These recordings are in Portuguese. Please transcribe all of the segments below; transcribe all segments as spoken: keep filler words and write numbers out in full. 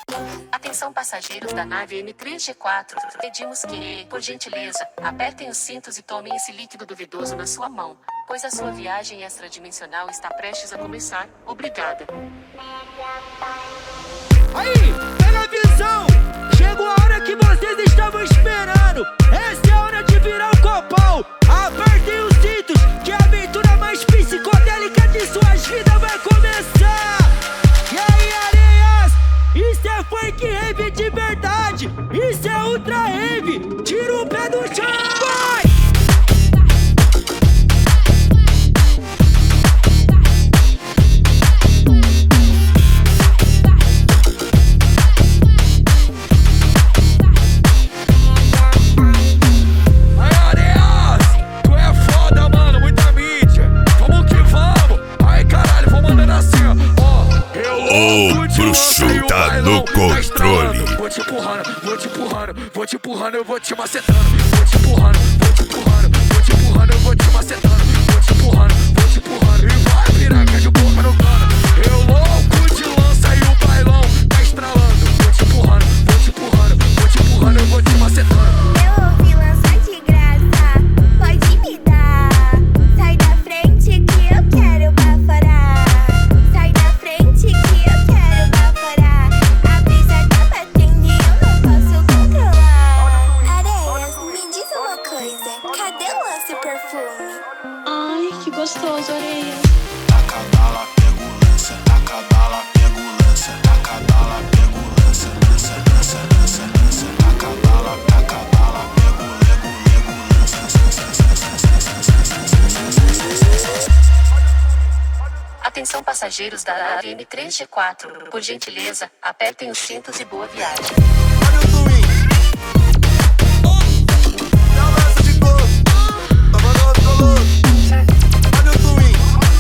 Atenção passageiros da nave M três G quatro, pedimos que, por gentileza, apertem os cintos e tomem esse líquido duvidoso na sua mão, pois a sua viagem extradimensional está prestes a começar. Obrigada. Aí, pega a visão! Chegou a hora que vocês estavam esperando! Essa é a hora de virar o copão! Apertem os cintos, que a aventura mais psicodélica de suas vidas vai começar! E aí, areias? Isso é funk rave de verdade! Isso é ultra rave! Tira o pé do chão! Vai! Bruxo tá no controle. Vou te empurrando, vou te empurrando, vou te empurrando, eu vou te macetando. Vou te empurrando, vou te empurrando, vou te empurrando, eu vou te macetando. Vou te empurrando, vou te empurrando e vai piranha de boca no cano. Eu louco de lança e o bailão tá estralando. Vou te empurrando, vou te empurrando, vou te empurrando, eu vou te macetando. Eu ouvi lança de graça, pode me dar. Sai da frente que eu quero baforar. Sai da frente que eu quero baforar. A brisa tá batendo e eu não posso controlar. Areias, me diz uma coisa, cadê o lance perfume? Ai, que gostoso, Areias. Taca bala, pega o lança. Taca bala, pega o lança. Taca bala, pega o lança. Lança, lança, lança, lança. Taca bala, taca bala, pega o lego, lego, lança. Atenção passageiros da nave M três G quatro, por gentileza, apertem os cintos e boa viagem. Olha o twin. Dá uma essa de cor. Tava no outro louco. Olha o twin.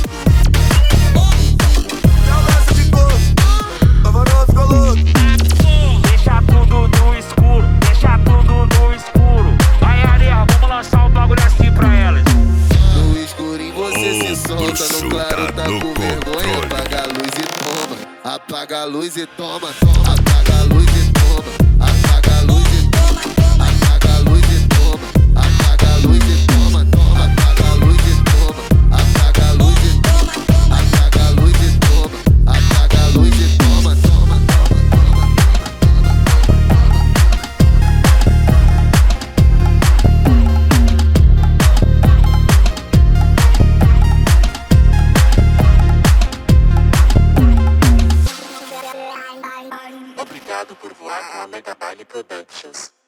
Dá uma essa de cor. Tava no outro louco. Deixa tudo no escuro, deixa tudo no escuro. Vai, areia, vamos lançar um bagulho assim pra elas. No escurinho você se solta, no claro tá com vergonha. Apaga a luz e toma. Apaga a luz e toma. Apaga a luz e toma. Apaga a luz e toma. Apaga a luz e toma. Apaga a luz e toma. Toma. Apaga a luz e toma. Apaga a luz e toma. Apaga a luz e toma. Apaga a luz e toma. Toma, toma, Obrigado por voar com a Megabyte Productions.